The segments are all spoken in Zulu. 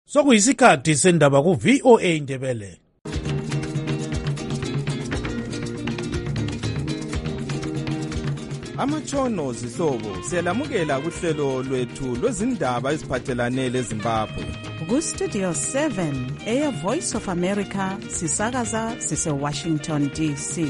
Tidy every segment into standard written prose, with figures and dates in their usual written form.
Sokuyisikhathi sendaba ku VOA Indebele. Amatshono zihlobo siyalamukela kuhlelo lwethu lwezindaba eziphathelane leZimbabwe. Ku Studio 7 Air Voice of America sisakaza sise Washington DC.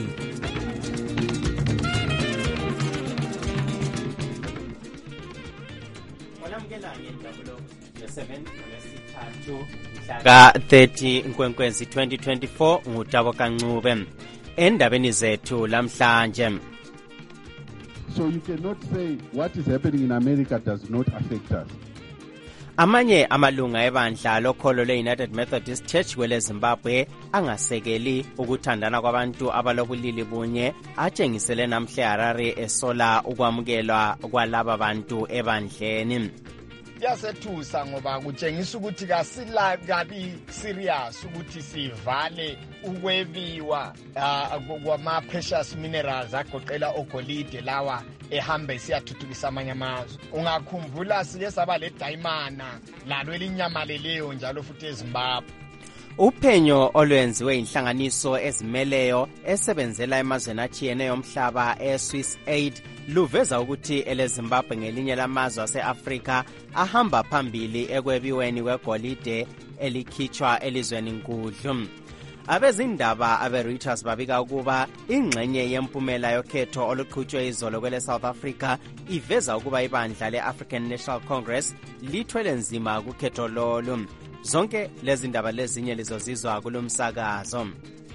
Ka 30 Nkwenkwezi 2024 ngutabo kancube endabeni zethu lamhlanje. So you cannot say what is happening in America does not affect us. Amanye amalunga ebandla lokholo le-United Methodist Church kwele Zimbabwe angasekeli ukuthandana kwabantu abalobulili bunye atshengisele namhle Harare esola ukwamukelwa kwalaba bantu ebandleni. Yasethusa ngoba kutshengisa ukuthi kabi serious ukuthi sivale ukwebiwa kwama precious minerals agoqela ogolide lawa ehambe siyathuthukisa amanye amazwe. Ungakhumbula sike saba le dayimana lalo elinyamaleleyo njalo futhi eZimbabwe. Uphenyo olwenziwe inhlanganiso ezimeleyo esebenzela emazweni atshiyeneyo omhlaba eSwiss Aid luveza ukuthi eleZimbabwe ngelinye lamazwe aseAfrika ahamba phambili ekwebiweni kwegolide elikhitshwa elizweni nkudlu. Abezindaba abe-Reuters babika ukuba ingxenye yempumela yokhetho oluqhutshwe izolo kwele South Africa iveza ukuba ibandla le-African National Congress lithwele nzima kukhetho lolu. Zonke lezi ndaba lezinye lizozizwa kulomsakazo.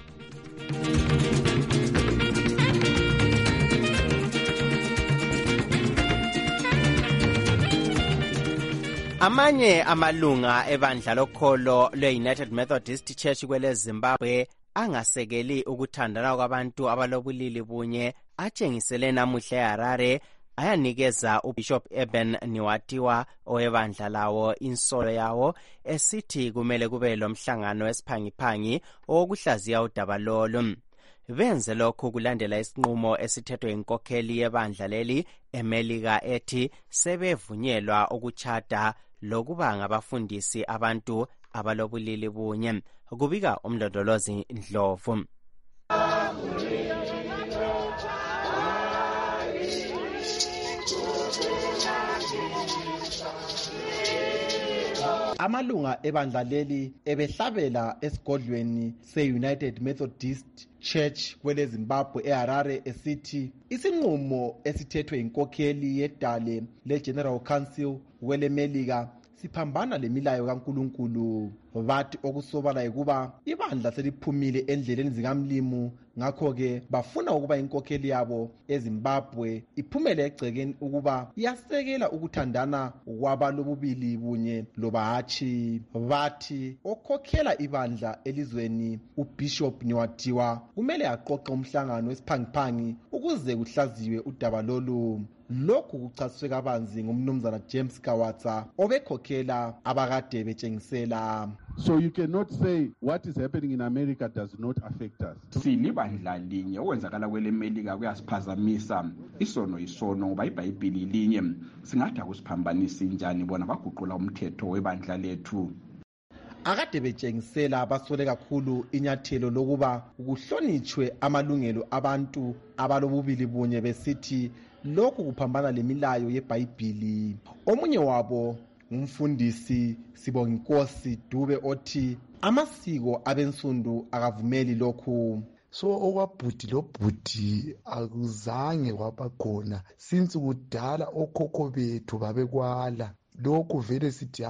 Amanye amalunga ebandla lokholo le-United Methodist Church kwele Zimbabwe angasekeli ukuthandana kwabantu abalobulili bunye atshengisele namuhle Harare ayanikeza uBishop Eben Niwatiwa owebandla lawo insolo yawo esithi kumele kube lomhlangano wesiphangiphangi owokuhlaziya udaba lolu. Benze lokhu kulandela isinqumo esithethwe inkokheli yebandla leli eMelika ethi sebevunyelwa ukuchata lokuba ngabafundisi abantu abalobulili bunye. Kubika umlondolozi Ndlovu. Amalunga ebandla leli ebehlabela esigodlweni se-United Methodist Church kwele Zimbabwe eHarare esithi isinqumo esithethwe inkokheli yedale le-General Council kwele Melika siphambana lemilayo kaNkulunkulu. Bathi okusobala ukuba ibandla seliphumile endleleni zikamlimu, ngakho-ke bafuna ukuba inkokheli yabo eZimbabwe iphumele egcekeni ukuba iyasekela ukuthandana kwabalobubili bunye loba hatshi. Bathi okhokhela ibandla elizweni uBishop Niwatiwa kumele aqoqe umhlangano wesiphangiphangi ukuze kuhlaziwe udaba lolu. Lokhu kuchasiswe kabanzi ngumnumzana James Kawatsa obekhokhela abakade betshengisela. So you cannot say what is happening in America does not affect us. Silibandla linye okwenzakala kwele Melika kuyasiphazamisa. Isono ngoba iBhayibheli linye singathi akusiphambanisi njani bona baguqula umthetho webandla lethu. Akade betshengisela basole kakhulu inyathelo lokuba kuhlonitshwe amalungelo abantu abalobubili bunye besithi lokhu kuphambana lemilayo yeBhayibheli. Omunye wabo umfundisi Sibonginkosi Dube othi amasiko abensundu akavumeli lokhu. So okwabhudi lobhudi akuzange kwabakhona since kudala okhokho bethu babekwala. Lokhu vele sithi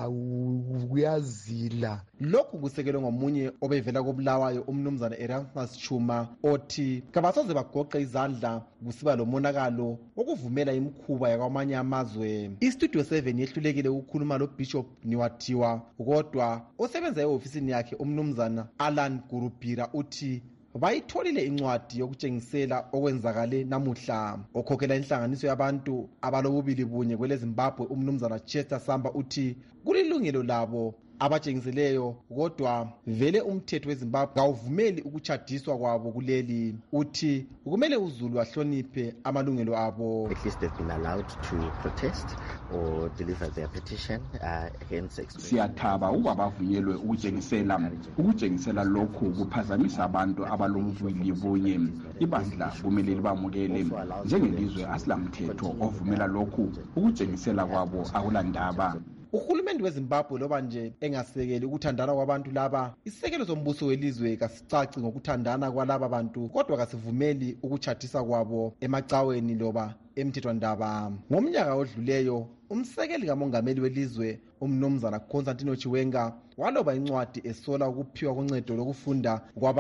kuyazila. Lokhu kusekelwe ngomunye obevela koBulawayo umnumzana Erasmus Chuma othi kabasoze bagoqe izandla kusiba lomonakalo okuvumela imikhuba yakwamanye amazwe. iStudio 7 yehlulekile ukukhuluma loBishop Niwatiwa kodwa osebenza ehofisini yakhe umnumzana Alan Gurubira uthi bayitholile incwadi yokutshengisela okwenzakale namuhla. Okhokhela inhlanganiso yabantu abalobubili bunye kwele Zimbabwe umnumzana Chester Samba uthi kulilungelo labo abatshengisileyo, kodwa vele umthetho weZimbabwe awuvumeli ukutshadiswa kwabo kuleli. Uthi kumele uZulu ahloniphe amalungelo abo. At least they've been allowed to protest or deliver their petition against siyathaba ukuba bavunyelwe ukutshengisela lokhu kuphazamisa abantu abalobulili bunye. Ibandla kumele libamukele njengelizwe asilamthetho ovumela lokhu ukutshengisela kwabo akulandaba. Uhulumende weZimbabwe loba nje engasekeli ukuthandana kwabantu laba, isekelo sombuso welizwe kasicaci ngokuthandana kwalaba bantu, kodwa kasivumeli ukutshadisa kwabo emacaweni loba emthethwandaba. Ngomnyaka odluleyo, umsekeli kamongameli welizwe umnumzana Constantino Chiwenga waloba incwadi esola ukuphiwa koncedo lokufunda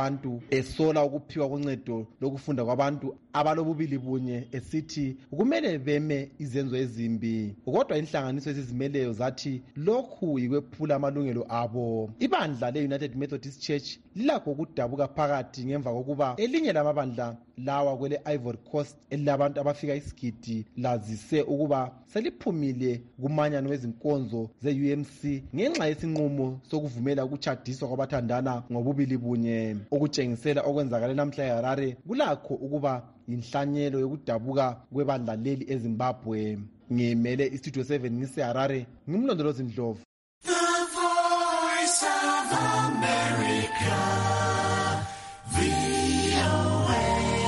kwabantu abalobubili bunye, esithi kumele beme izenzo ezimbi, kodwa inhlanganiso ezizimeleyo zathi lokhu yikwephula amalungelo abo. Ibandla le-United Methodist Church lilakho ukudabuka phakathi ngemva kokuba elinye lamabandla lawa kwele Ivory Coast elilabantu abafika isigidi lazise ukuba seliphumile kumanyano wezinkonzo ze-UMC ngenxa yesinqumo sokuvumela ukutshadiswa kwabathandana ngobubili bunye. Ukutshengisela okwenzakale namhla eHarare kulakho ukuba inhlanyelo yokudabuka kwebandla leli eZimbabwe. Ngimele iStudio 7 ngiseHarare, ngimlondolozi Ndlovu. The Voice of America, VOA.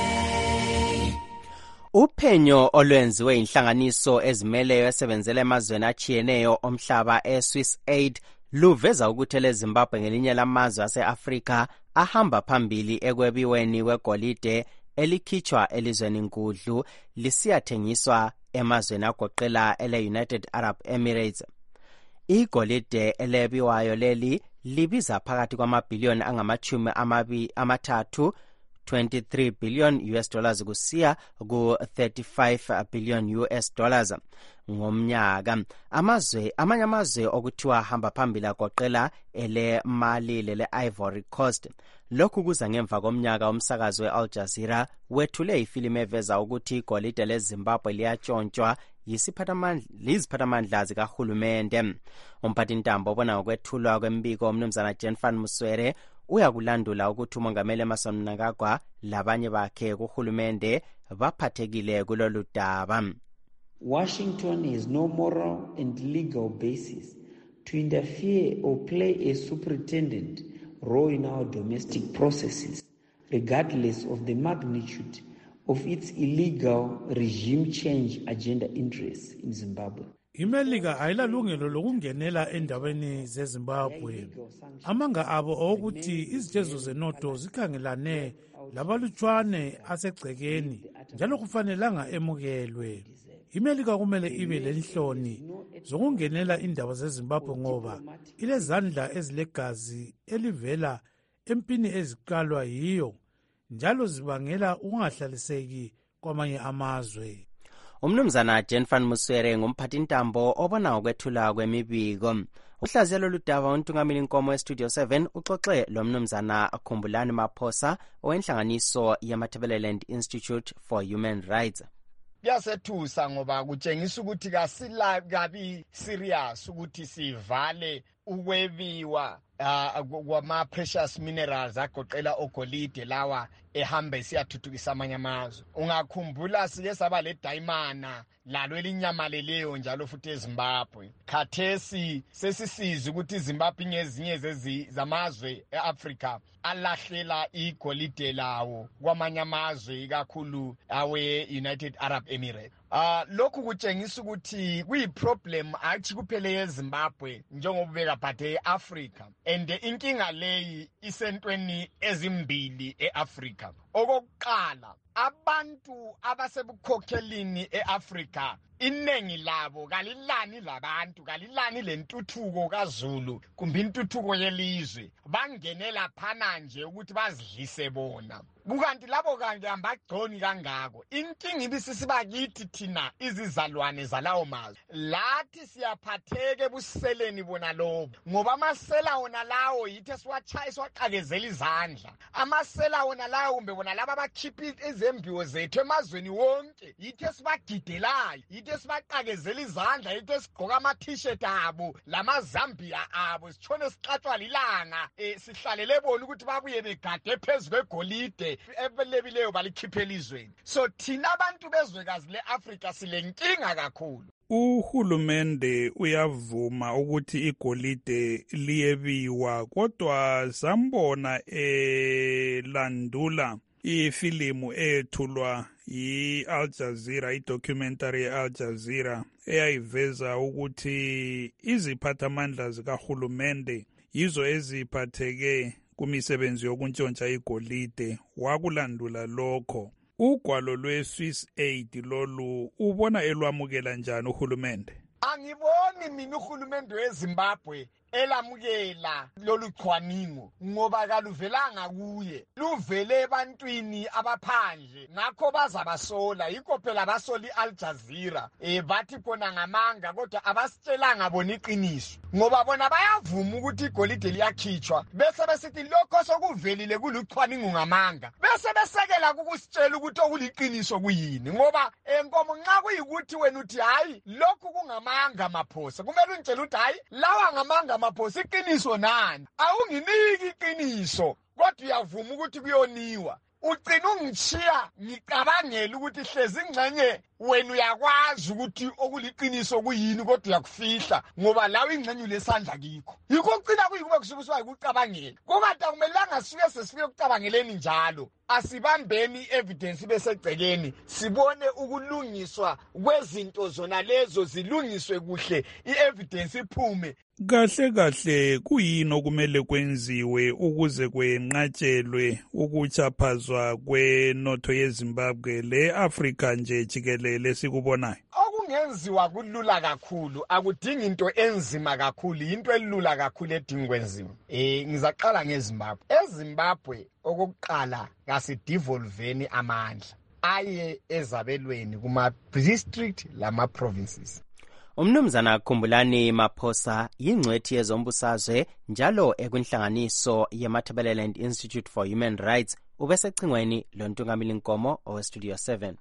Uphenyo olwenziwe inhlanganiso ezimeleyo esebenzela emazweni achiyeneyo omhlaba eSwiss Aid luveza ukuthi leZimbabwe ngelinye lamazwe ase-Afrika ahamba phambili ekwebiweni kwegolide elikhitshwa elizweni nkudlu lisiyathengiswa emazweni agoqela ele-United Arab Emirates. Igolide elebiwayo leli libiza phakathi kwamabhiliyoni amathathu 23 billion US dollars kusiya ku 35 billion US dollars ngomnyaka. Amanye amazwe okuthiwa hamba phambili agoqela ele Mali lele Ivory Coast. Lokhu kuza ngemva komnyaka umsakazi weAl Jazeera wethule ifilimu eveza ukuthi igolide leZimbabwe liyatshontshwa yiziphathamandla zikahulumende. Umphathintambo obona ngokwethulwa kwembiko umnumzana Jen van Muswere uyakulandula ukuthi umongameli Emmerson Mnangagwa labanye bakhe kuhulumende baphathekile kulolu daba. Washington has no moral and legal basis to interfere or play a superintendent role in our domestic processes, regardless of the magnitude of its illegal regime change agenda interests in Zimbabwe. iMelika ayilalungelo lokungenela endabeni zeZimbabwe. Amanga abo okuthi izitezo zenotho zikhangelane labalutshwane asegcekeni njalo kufanelanga emukelwe. iMelika kumele ibe lenhloni zokungenela indaba zeZimbabwe ngoba ilezandla ezilegazi elivela empini eziqalwa yiyo njalo zibangela ungahlaliseki kwamanye amazwe. Umnumzana Jen van Muswere ngumphathintambo obona ngokwethula kwemibiko. Uhlaziya lolu daba untungameli inkomo eStudio 7 uxoxe lo mnumzana Khumbulani Maphosa owenhlanganiso yeMatabeleland Institute for Human Rights. Kuyasethusa ngoba kutshengisa ukuthi kabi serious ukuthi sivale ukwebiwa kwama precious minerals agoqela ogolide lawa ehamba siyathuthukisa amanye amazwe. Ungakhumbula sike saba le diamond lalo elinyamaleleyo njalo futhi eZimbabwe. Khathesi sesisiza ukuthi iZimbabwe ngezinye zamazwe eAfrica alahlela igolide lawo kwamanye amazwe ikakhulu awe United Arab Emirates. Lokhu kutshengisa ukuthi kuyiproblem athi kuphele yeZimbabwe njengobubeka phathe eAfrica, and inkinga leyi isentweni ezimbili eAfrica. Okokuqala, abantu abasebukhokhelini eAfrica inengi labo kalilani labantu, kalilani lentuthuko kaZulu kumbe intuthuko yelizwe, bangenela phana nje ukuthi bazidlise bona. Kukanti labo kanti ambagconi kangako. Inkinga ibisisibakithi thina izizalwane zalawo mazwe. Lathi siyaphatheke buseleni bona lobo. Ngoba amasela wona lawo yithi siwachaya siwaqakezela izandla. Amasela wona lawo kumbe bona laba abakhipha izembiwo zethu emazweni wonke yithi esibagidelayo, yithi esibaqakezela izandla, yithi esigqoka ama-t-shirt abo lamazambia abo sitshone sixatshwa lilanga sihlalele bona ukuthi babuye begade phezu kwegolide ebelebileyo balikhiphe elizweni. So thina abantu bezwekazi le-Afrika silenkinga kakhulu. Uhulumende uyavuma ukuthi igolide liyebiwa, kodwa sambona landula ifilimu ethulwa yi-Al Jazeera, idocumentary ye-Al Jazeera eyayiveza ukuthi iziphathamandla zikahulumende yizo eziphatheke kumisebenzi yokuntshontsha igolide. Wakulandula lokho, ugwalo lwe-Swiss Aid lolu ubona elwamukela njani uhulumende? Angiboni mina uhulumende weZimbabwe elamukela lolu cwaningo ngoba kaluvelanga kuye, luvele ebantwini abaphandle, ngakho bazabasola. Yikho phela abasoli Al Jazeera bathi khona ngamanga, kodwa abasitshelanga bona iqiniso, ngoba bona bayavuma ukuthi igolide liyakhitshwa bese besithi lokho sokuvelile kulucwaningo ngamanga, bese besekela kukusitshela ukuthi okuliqiniso kuyini. Ngoba enkomo nxa kuyikuthi wena uthi hayi lokhu kungamanga maphosa, kumele untshela ukuthi hayi lawa ngamanga maphosa, iqiniso nani? Awunginiki iqiniso kodwa uyavuma ukuthi kuyoniwa. Ugcina ungichiya ngicabangela ukuthi hlezi ingxenye wena uyakwazi ukuthi okuliqiniso kuyini kodwa uyakufihla ngoba lawe ingxenye lesandla kikho. Yikho ugcina kuyikuba kusubuswa ukucabangela. Kodwa akumelanga sifike sesifike ukucabangeleni njalo. Asibambeni evidence besegcekeni sibone ukulungiswa kwezinto zona lezo zilungiswe kuhle, i-evidence iphume. Kahle kuyini okumele kwenziwe ukuze kwenqatshelwe ukuchaphazwa kwenotho yeZimbabwe le-Afrika nje jikelele sikubonayo? Okungenziwa kulula kakhulu, akudingi into enzima kakhulu, into elula kakhulu edinga kwenziwa. Ngizaqala ngeZimbabwe. EZimbabwe okokuqala kasidevolveni amandla aye ezabelweni kuma-district lama-provinces. Umnumzana Khumbulani Maphosa yingcwethi yezombusazwe njalo ekwinhlanganiso ye-Matabeleland Institute for Human Rights, ubesecingweni loNtungamili Nkomo oweStudio 7.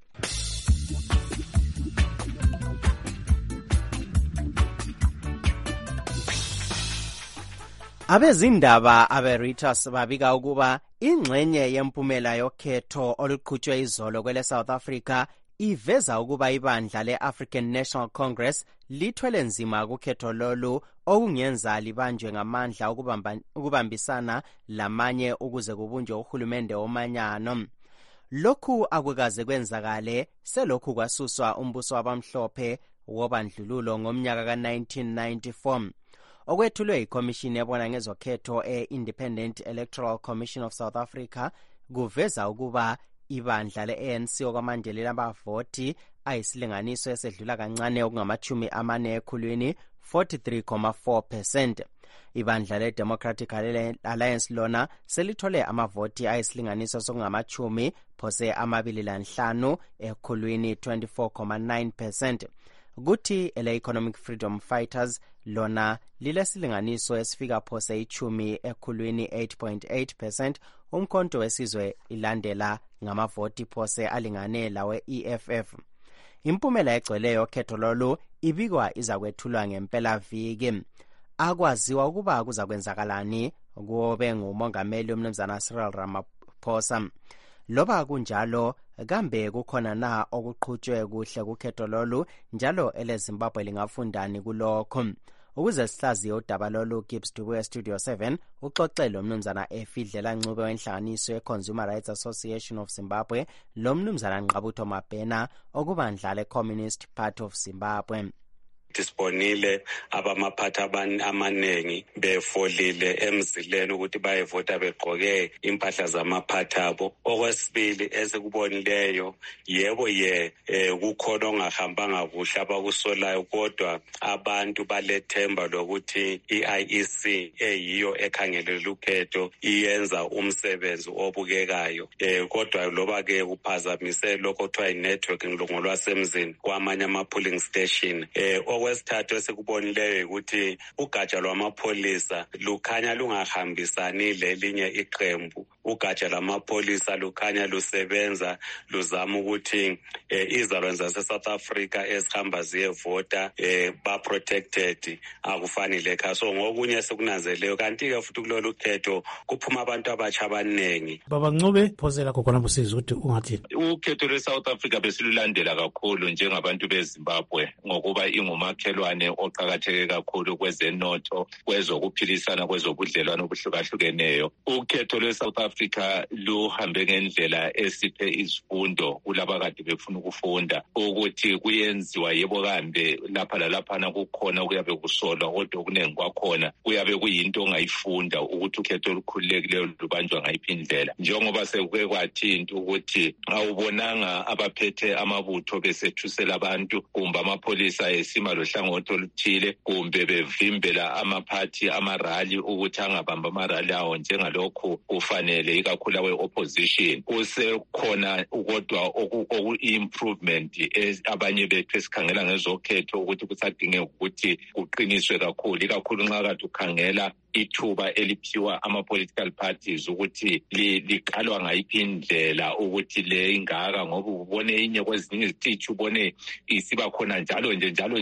Abezindaba abe-Reuters babika ukuba ingxenye yempumela yokhetho oluqhutshwe izolo kwele South Africa iveza ukuba ibandla le-African National Congress lithwele nzima kukhetho lolu okungenza libanjwe ngamandla ukubambisana lamanye ukuze kubunjwe uhulumende womanyano. Lokhu akukaze kwenzakale selokhu kwasuswa umbuso wabamhlophe wobandlululo ngomnyaka ka-1994. Okwethulwe ikomishini ebona ngezokhetho e-Independent Electoral Commission of South Africa kuveza ukuba ibandla le-ANC okwamandela abavoti ayisilinganiso esedlula kancane okungama-40 ekhulwini 43.4%. Ibandla le-Democratic Alliance lona selithole amavoti ayisilinganiso sokungama-25 ekhulwini 24.9%. Kuthi ele-Economic Freedom Fighters lona lilesilinganiso esifika phose 10 ekhulwini 8.8%. Umkhonto wesizwe ilandela ngamavoti phose alingane lawe EFF. Impumela egcweleyo khetho lolu ibikwa izakwethulwa ngempela viki. Akwaziwa ukuba kuzakwenzakalani kube ngumongameli umnumzana Cyril Ramaphosa. Loba kunjalo kambe kukhona na okuqhutshwe kuhle kukhetho lolu njalo eleZimbabwe lingafundani kulokho? Ukuze sihlaziye udaba lolu, Gibbs Dubuya Studio 7 uxoxele umnumzana Efidlela Ncube wenhlanganiso ye-Consumer Rights Association of Zimbabwe lomnumzana Nqabutho Mabhena okubandla le-Communist Party of Zimbabwe. Disponile abamaphatha amanengi befolile emzileni ukuthi bayevota begqoke impahla zamaphatha abo. Okwesibili esikubonileyo yebo kukhona ongahambanga kuhle abakusolayo, kodwa abantu balethemba lokuthi i-IEC eyiyo ekhangelela ukhetho iyenza umsebenzi obukekayo. Kodwa loba ke kuphazamise lokho kuthiwa i-networking ngolwasemzini kwamanye ama-polling station. Okwesithathu esikubonileyo ukuthi ugatsha lwamapholisa lukhanya lungahambisani lelinye iqembu ugatsha lamapholisa lukhanya lusebenza luzama ukuthi izalwane zase-South Africa ezihamba ziyevota ba-protected akufanele kha. So ngokunye sekunanzeleyo, kanti-ke futhi kulolu khetho kuphuma abantu abatsha abaningi. Baba Ncube, phozela khona Busizi ukuthi ungathini. Ukhetho lwe-South Africa besilulandela kakhulu njengabantu beZimbabwe ngokuba ingumakhelwane oqakatheke kakhulu kwezenotho, kwezokuphilisana, kwezobudlelwano obuhlukahlukeneyo. Ukhetho lwe-South Africa luhambe ngendlela esiphe izifundo kulaba kade befuna ukufunda ukuthi kuyenziwa yebo kambe lapha lalaphana kukhona kuyabe kusolwa, kodwa okuningi kwakhona kuyabe kuyinto ongayifunda ukuthi ukhetho olukhululekileyo lubanjwa ngayiphi indlela. Njengoba sekuke kwathinta ukuthi awubonanga abaphethe amabutho besethusela abantu kumbe amapholisa esima lohlangothi oluthile kumbe bevimbela amaphathi amarali ukuthi angabamba amarali awo njengalokhu kufanele, ikakhulu awe-opposition. Kusekhona kodwa oku-improvement abanye bethu esikhangela ngezokhetho ukuthi kusadingeka ukuthi kuqiniswe kakhulu, ikakhulu nxa kade ukhangela ithuba eliphiwa ama-political parties ukuthi liqalwa ngayiphi indlela ukuthi le ingaka, ngoba ubone inye kwezinye izitishi ubone isiba khona njalo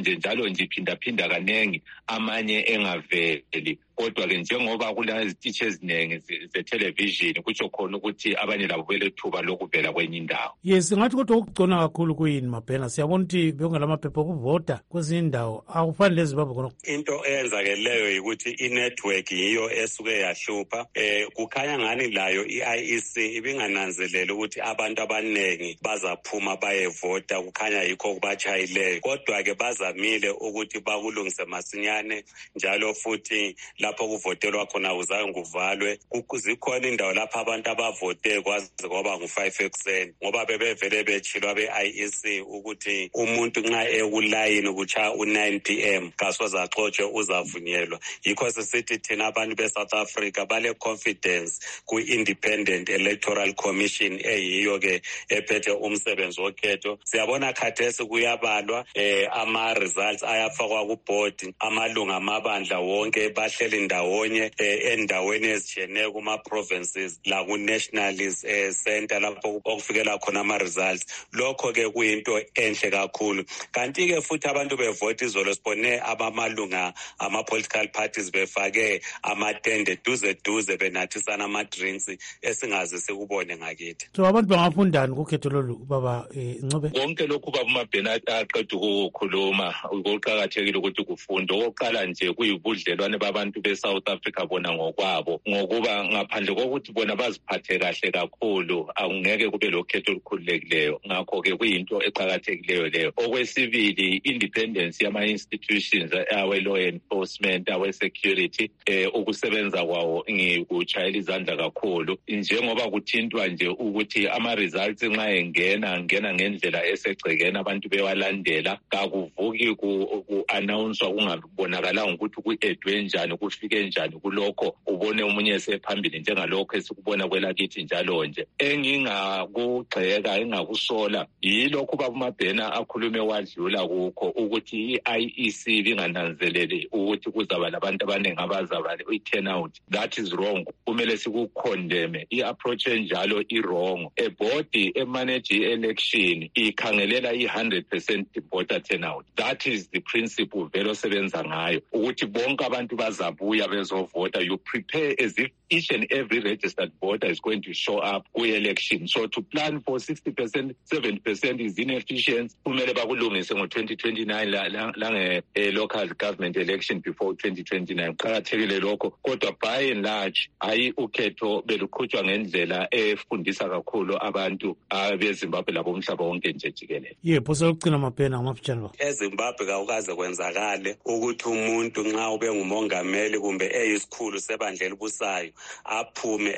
nje iphinda kanengi, amanye engaveli. Kodwa-ke njengoba kulezitishi eziningi zethelevishini kutsho khona ukuthi abanye labo belethuba lokuvela kwenye indawo. Yes, ngathi kodwa ukugcona kakhulu kuyini Mabhena? Siyabona ukuthi bekungelamaphepha okuvota kwezinye indawo akufani leZimbabwe khona. Into eyenzakeleyo yikuthi inetwork yiyo esuke yahlupha. Kukhanya ngani layo i-IEC ibingananzeleli ukuthi abantu abaningi bazaphuma bayevota, kukhanya yikho kubatshayileyo. Kodwa-ke bazamile ukuthi bakulungise masinyane, njalo futhi lapho kuvotelwa khona uzange kuvalwe. Zikhona indawo lapho abantu abavote kwaze kwaba ngu-5 ekuseni, ngoba bebevele betshilwa be-IEC ukuthi umuntu nxa ekulayini kutshaya u-9 PM kasoze axotshwe uzavunyelwa. Yikho sisithi thina abantu be-South Africa bale-confidence ku-Independent Electoral Commission eyiyo-ke ephethe umsebenzi wokhetho. Siyabona khathesi kuyabalwa ama-results ayafakwa kubhodi, amalunga amabandla wonke bahleli ndawonye endaweni ezitshiyeneyo kuma-provinces la ku-National Center lapho okufikela khona ama-results. Lokho-ke kuyinto enhle kakhulu. Kanti-ke futhi abantu bevota izolo sibone abamalunga ama-political parties befake amatende duze benathisana ama-drinks esingaze sikubone ngakithi. So abantu bangafundani kukhetho lolu Baba Ncube? Konke lokhu Baba Mabhena aqeda ukukhuluma kuqakathekile ukuthi kufunde. Okokuqala nje kuyibudlelwane babantu be-South Africa bona ngokwabo, ngokuba ngaphandle kokuthi bona baziphathe kahle kakhulu akungeke kube lokhetho olukhululekileyo. Ngakho-ke kuyinto eqakathekileyo leyo. Okwesibili, independence yama-institutions awe-law enforcement, awe-security, ukusebenza kwawo ngikutshayela izandla kakhulu, njengoba kuthintwa nje ukuthi ama-results nxa engena ngendlela esegcekeni abantu bewalandela, kakuvuki ku-announcwa kungabonakalanga ukuthi ku-edwe njani, kufike njani kulokho, ubone omunye esephambili njengalokho esikubona kwelakithi njalo nje. Engingakugxeka, engakusola yilokhu Baba Mabhena akhulume wadlula kukho ukuthi i-IEC bingananzeleli ukuthi kuzaba labantu abaningi abazaba i-turnout. That is wrong. Kumele sikukhondeme. I-approach enjalo i-wrong. A body emanage i-election ikhangelela i-100% voter turnout. That is the principle vele osebenza ngayo, ukuthi bonke abantu bazabuya bezovota. You prepare as if each and every registered voter is going to show up ku-election. So to plan for 60%, 70% is inefficient. Kumele bakulungise ngo-2029 lange-local government election before 2029. Qakathekile lokho. Kodwa by and large, hayi ukhetho beluqhutshwa ngendlela efundisa kakhulu abantu beZimbabwe labo umhlaba wonke nje jikelele. Yebo, sokugcina Mabhena ngamafutshane ba. EZimbabwe kawukaze kwenzakale ukuthi umuntu nxa ube ngumongameli kumbe eyisikhulu sebandla elibusayo aphume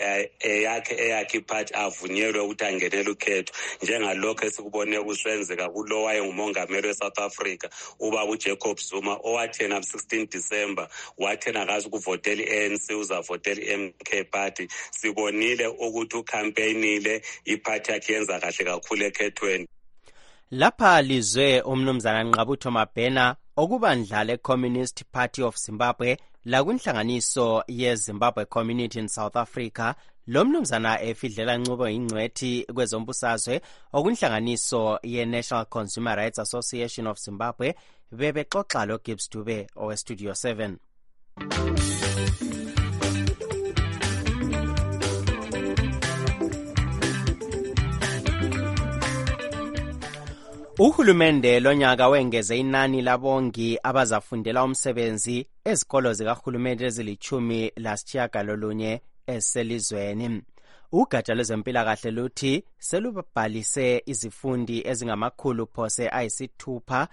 eyakhe iphathi avunyelwe ukuthi angenele ukhetho, njengalokho esikubone kusenzeka kulo wayengumongameli we-South Africa ubaba uJacob Zuma, owathena 16 December wathena kazi ukuvotela i-ANC uzavotela i-MK party. Sibonile ukuthi ukhampenile iphathi yakhe yenza kahle kakhulu ekhethweni. Lapha lizwe umnumzana Nqabutho Mabhena okubandla le-Communist Party of Zimbabwe lakwinhlanganiso ye-Zimbabwe Community in South Africa Lo mnumzana efidlela Ncubo ingcwethi kwezombusazwe okunhlanganiso ye-National Consumer Rights Association of Zimbabwe bebexoxa lo Gibbs Dube oweStudio 7. Uhulumende lonyaka wengeze inani labongi abazafundela umsebenzi ezikolo zikahulumende ezili-18 eselizweni. Ugatsha lwezempilakahle luthi selubhalise izifundi ezingamakhulu phose ayisithupha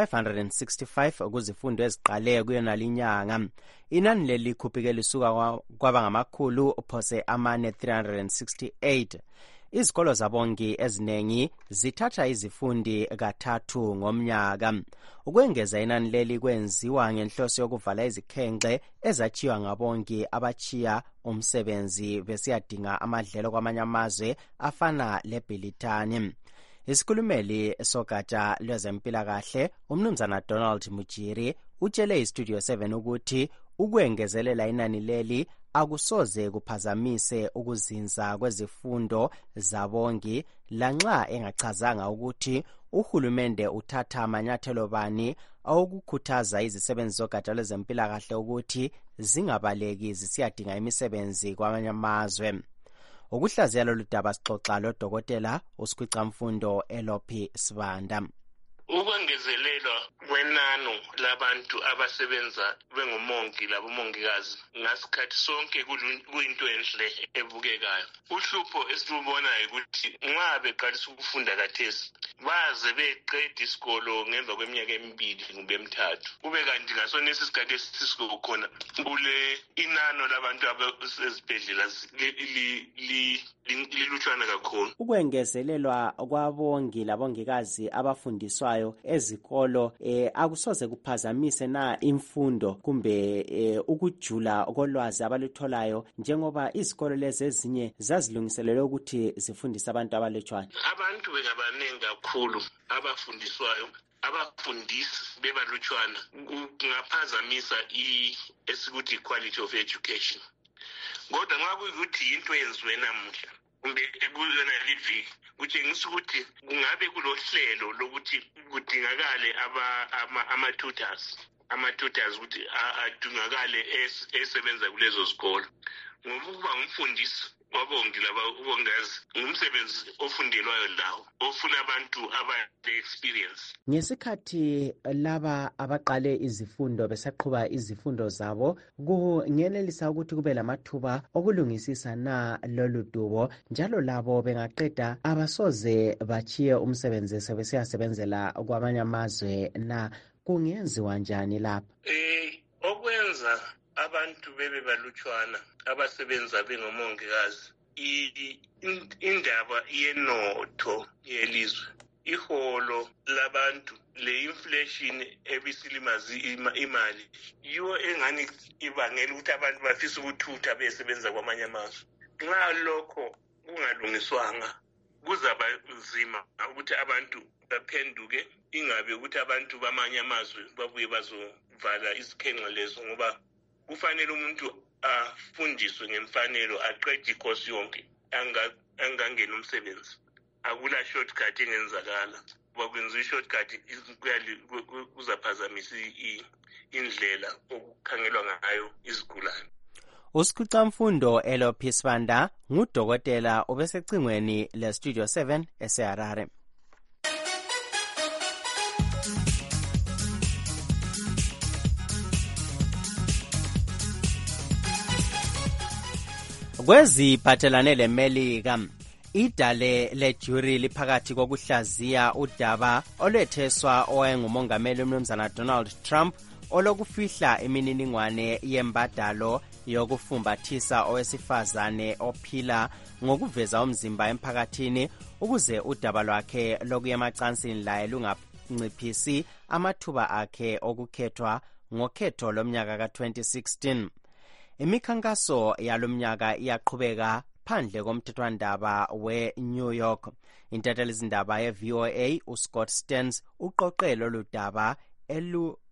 565 kuzifundo eziqale kuyona linyanga. Inani leli khuphike lisuka kwaba ngamakhulu phose amane 368. Izikolo zabongi ezinengi zithatha izifundi kathathu ngomnyaka. Ukwengeza inani leli kwenziwa ngenhloso yokuvala izikhenxe ezachiwa ngabongi abachiya umsebenzi besiyadinga amadlelo kwamanye amazwe afana leBhilitani. Isikhulumeli sogatsha lwezempilakahle umnumzana Donald Mujiri utshele iStudio 7 ukuthi ukwengezelela inani leli akusoze kuphazamise ukuzinza kwezifundo zabongi lanxa engachazanga ukuthi uhulumende uthatha amanyathelo bani awukukhuthaza izisebenzi zogatsha lwezempilakahle ukuthi zingabaleki zisiyadinga imisebenzi kwamanye amazwe. Ukuhlaziya lolu daba sixoxa loDokotela uSikhwicamfundo Elophi Sibanda. Ukwengezelelwa kwenano labantu abasebenza bengomongi labomongikazi ngasikhathi sonke kuyinto enhle ebukekayo. Uhlupho esilubonayo ukuthi nxa beqalisa ukufunda kathesi baze beqeda isikolo ngemva kweminyaka 2 kumbe 3 kube kanti ngasonesi isikhathi esisikhona kule inano labantu abasezibhedlela lilutshwana kakhulu. Ukwengezelelwa kwabongi labongikazi abafundiswayo ezikolo akusoze kuphazamise na imfundo kumbe ukujula kolwazi abalutholayo njengoba izikolo lezi ezinye zazilungiselelwe ukuthi zifundise abantu abalutshwana. Abantu bengabanengi kakhulu abafundiswayo abafundisi bebalutshwana kungaphazamisa esikuthi quality of education. Kodwa nxa kuyikuthi into yenziwe namuhla kumbe ekuyona liviki kutshengisa ukuthi kungabe kulohlelo lokuthi kudingakale ama-tutors ukuthi adingakale esebenza kulezo zikolo. Ngokuba ngumfundisi wabongi labongikazi ngumsebenzi ofundelwayo lawo ofuna abantu abale-experience. Ngesikhathi laba abaqale izifundo besaqhuba izifundo zabo kungenelisa ukuthi kube lamathuba okulungisisa na lolu dubo njalo labo bengaqeda abasoze bachiye umsebenzi sebesiyasebenzela kwamanye amazwe na kungenziwa njani lapha? Okwenza abantu bebe balutshwana abasebenza bengomongikazi indaba yenotho yelizwe, iholo labantu, le inflation ebisilimazi imali yiyo engani ibangela ukuthi abantu bafisa ukuthutha besebenza kwamanye amazwe. Nxa lokho kungalungiswanga kuzaba nzima ukuthi abantu baphenduke, ingabe ukuthi abantu bamanye amazwe babuye bazovala isikhenxa lezo, ngoba kufanele umuntu afundiswe ngemfanelo aqede ikhosi yonke angangena umsebenzi. Akula shortcut engenzakala. Bakwenza i-shortcut kuzaphazamisa indlela okukhangelwa ngayo izigulane. Usikhwicamfundo Elophi Sibanda ngudokotela obesecingweni leStudio 7 eseHarare. Kweziphathelane leMelika, idale lejuri liphakathi kokuhlaziya udaba olwetheswa owayengumongameli umnumzana Donald Trump olokufihla imininingwane yembadalo yokufumbathisa owesifazane ophila ngokuveza umzimba emphakathini ukuze udaba lwakhe lokuya emacansini laye lunganciphisi amathuba akhe okukhethwa ngokhetho lomnyaka ka-2016. Imikhankaso yalomnyaka iyaqhubeka phandle komthethwandaba we-New York. Intathelizindaba ye-VOA uScott Stearns uqoqe lolu daba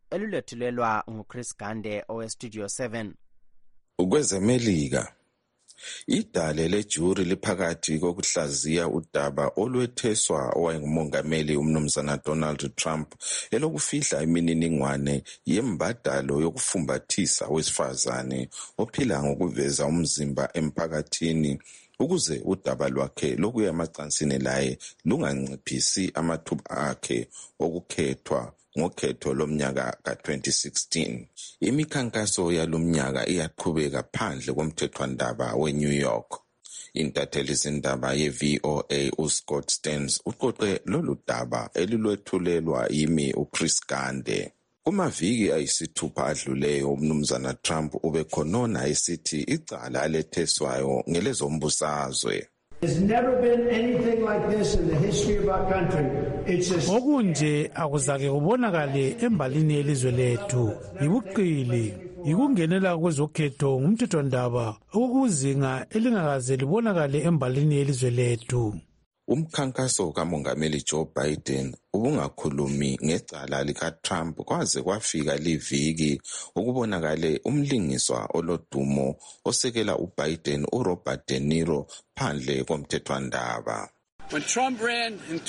elulethulelwa nguChris Gande oweStudio 7. Kwezemelika, Idale lejuri liphakathi kokuhlaziya udaba olwetheswa owayengumongameli umnumzana Donald Trump elokufihla imininingwane yembadalo yokufumbathisa wesifazane ophila ngokuveza umzimba emphakathini ukuze udaba lwakhe lokuya emacansini laye lunganciphisi amathuba akhe okukhethwa ngokhetho lomnyaka ka-2016. Imikhankaso yalomnyaka iyaqhubeka phandle komthethwandaba weNew York. Intatheli zindaba ye-VOA uScott Stearns uqoqe lolu daba elilwethulelwa yimi uChris Gande. Kumaviki ayisithupha adluleyo umnumzana Trump ubekhonona esithi icala aletheswayo ngelezombusazwe. There's never been anything like this in the history of our country. It's a okunje akuzake kubonakale embalini yelizwe lethu. Ibuqili ikungenela kwezokhetho ngumthethwandaba okuzinga elingakaze libonakale embalini yelizwe lethu. Umkhankaso kamongameli Joe Biden ubungakhulumi ngecala lika-Trump kwaze kwafika liviki ukubonakale umlingiswa olodumo osekela uBiden uRobert De Niro phandle komthethwandaba. When Trump ran in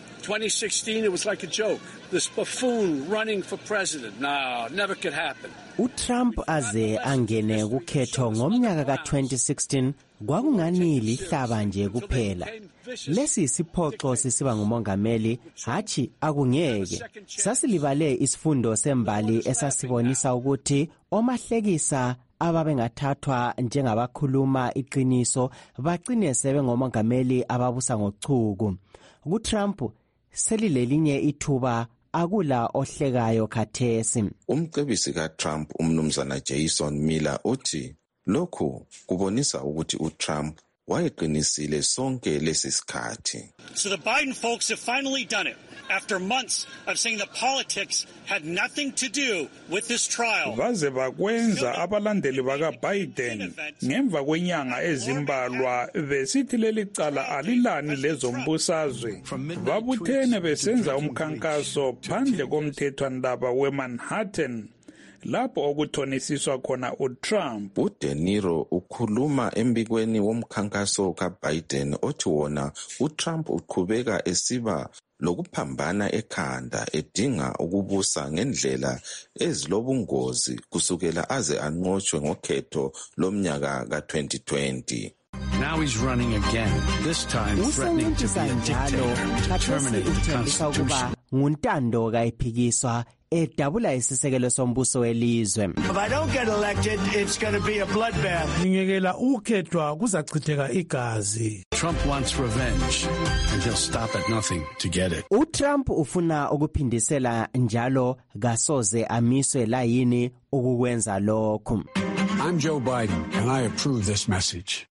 2016, it was like a joke. This buffoon running for president. No, never could happen. uTrump aze angene kukhetho ngomnyaka ka-2016 kwakungani lihlaba nje kuphela. Lesi isiphoxo sisiba ngumongameli, hathi akungeke. Sasilibale isifundo sembali esasibonisa ukuthi omahlekisa ababengathathwa njengabakhuluma iqiniso bagcine sebe ngomongameli ababusa ngochuku. KuTrump selilelinye ithuba akula ohlekayo khathesi. Umcebisi kaTrump umnumzana Jason Miller uthi lokhu kubonisa ukuthi uTrump wayeqinisile sonke lesi sikhathi. So the Biden folks have finally done it. After months of saying that politics had nothing to do with this trial. Baze bakwenza abalandeli baka-Biden ngemva kwenyanga ezimbalwa besithi leli cala alilani lezombusazwe. Babuthene besenza umkhankaso phandle komthethwandaba weManhattan lapho okuthonisiswa khona uTrump. uDe Niro ukhuluma embikweni womkhankaso kaBiden othi wona uTrump uqhubeka esiba lokuphambana ekhanda edinga ukubusa ngendlela ezilobungozi kusukela aze anqotshwe ngokhetho lomnyaka ka-2020. Now he's running again, this time threatening to be a dictator to terminate the Constitution. Nguntando kayiphikiswa edabula isisekelo sombuso welizwe. If I don't get elected, it's going to be a bloodbath. Ngingekela ukhethwa kuzachitheka igazi. Trump wants revenge and he'll stop at nothing to get it. uTrump ufuna ukuphindisela njalo kasoze amiswe la yini ukukwenza lokho. I'm Joe Biden and I approve this message.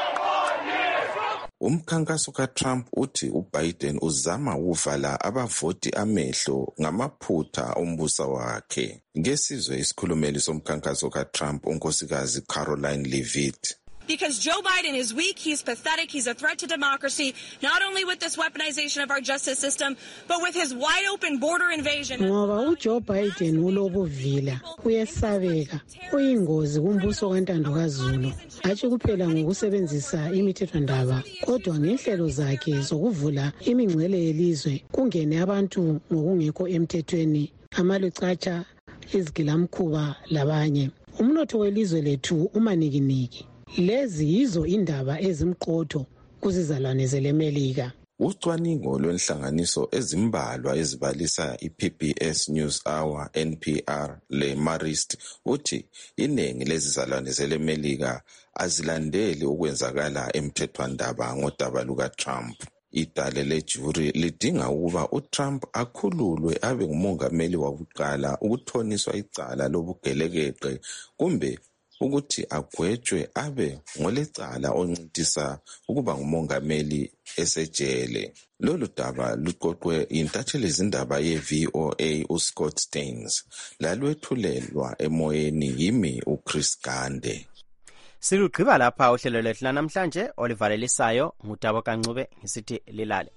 Umkhankaso kaTrump uthi uBiden uzama ukuvala abavoti amehlo ngamaphutha ombusa wakhe. Ngesizwe isikhulumeli somkhankaso kaTrump unkosikazi Caroline Leavitt. Because Joe Biden is weak, he's pathetic, he's a threat to democracy, not only with this weaponization of our justice system, but with his wide-open border invasion. Ngoba uJoe Biden ulobuvila, uyesabeka, uyingozi kumbuso kaNtando kaZulu. Hatshi kuphela ngokusebenzisa imithethwandaba, kodwa ngenhlelo zakhe zokuvula imingcele yelizwe kungene abantu ngokungekho emthethweni, amalucatsha, izigilamkhuba labanye. Umnotho welizwe lethu umanikiniki. Lezi yizo indaba ezimqotho kuzizalwane zelemelika. Ucwaningo lwenhlanganiso ezimbalwa ezibalisa iPBS News Hour NPR leMarist uthi iningi lezizalwane zelemelika azilandeli ukwenzakala emthethwandaba ngodaba lukaTrump. Idale lejuri lidinga ukuba uTrump akhululwe abe ngumongameli wakuqala ukuthoniswa icala lobugelekeqe kumbe ukuthi agwetshwe abe ngolecala oncintisa ukuba ngumongameli esejele. Lolu daba luqoqwe intatheli zindaba ye-VOA uScott Stearns lalwethulelwa emoyeni yimi uChris Gande. Silugqiba lapha uhlelo lwethu namhlanje olivalelisayo ngutabo kancube ngisithi lilale.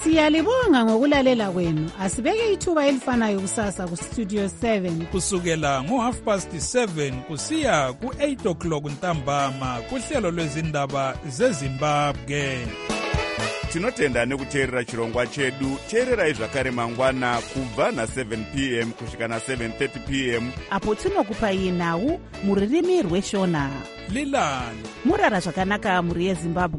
Siyalibonga ngokulalela kwenu. Asibeke ithuba elifanayo kusasa ku Studio 7 kusukela ngo7:30 kusiya ku8 o'clock ntambama kuhlelo lwezindaba zeZimbabwe. Tinotenda nekuteerera chirongwa chedu. Teererai zvakare mangwana kubva na7 p.m. kusvika na7:30 p.m. apo tinokupai nhau muririmi rweshona. Lilani murara zvakanaka muri yeZimbabwe.